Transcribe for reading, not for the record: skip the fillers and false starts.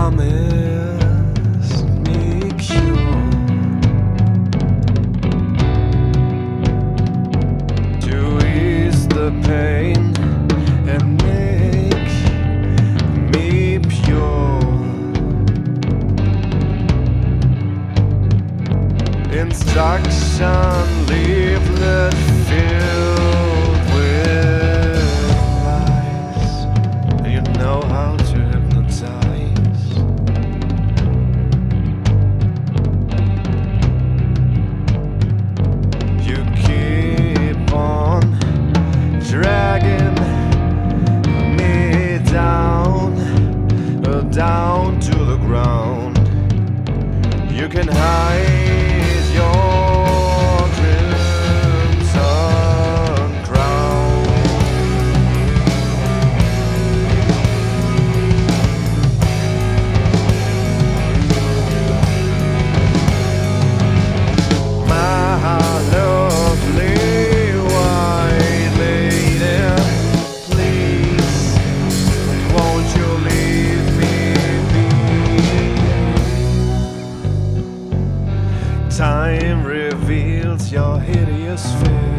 promised me cure to ease the pain and make me pure. Instruction leaflet filled with lies. You know how to hypnotize. You keep on dragging me down, down to the ground. You can hide your crimson crown. My lovely white lady, please, won't you leave me be? Time reveals your hideous face.